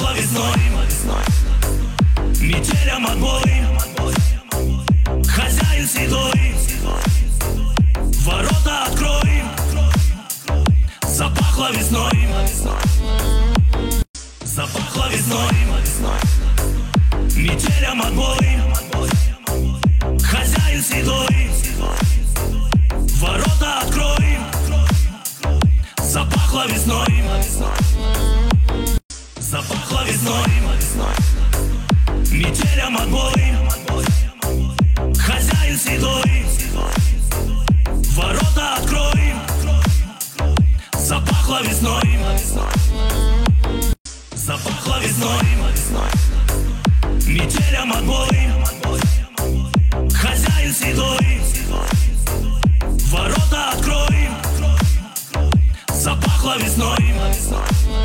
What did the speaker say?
Запахло весной, метелям отбой. Хозяин седой, ворота открой. Запахло весной, запахло весной, метелям отбой. Хозяин седой, ворота открой. Запахло весной, запахло весной, метелям отбой. Хозяин седой, ворота открой. Запахло весной, запахло весной, метелям отбой. Хозяин седой, ворота открой. Запахло весной.